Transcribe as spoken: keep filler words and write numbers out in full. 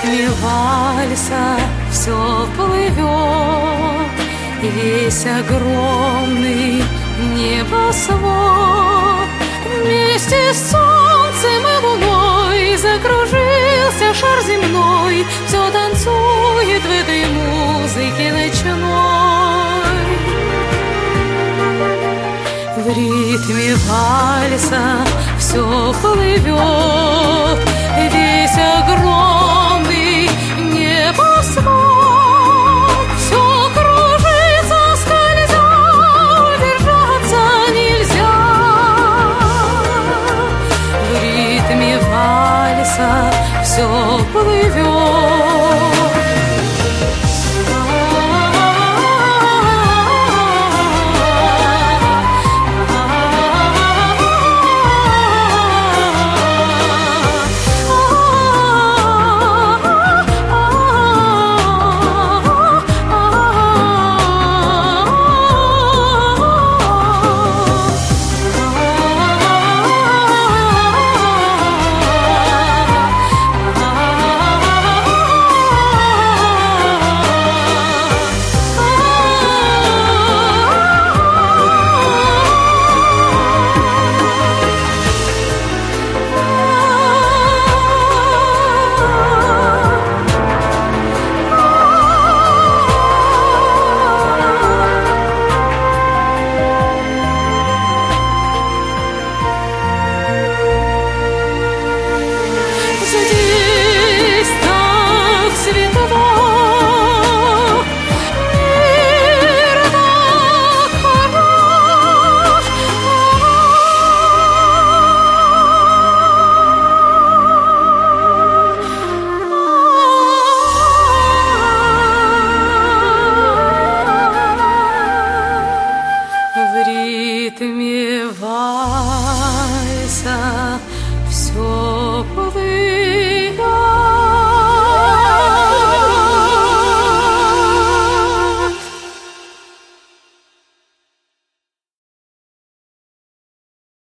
ритме вальса все плывет, весь огромный небосвод. Вместе с солнцем и луной закружился шар земной, все танцует в этой музыке ночной. В ритме вальса все плывет, весь огромный небосвод. Все кружится, скользя, удержаться нельзя. В ритме вальса все плывет.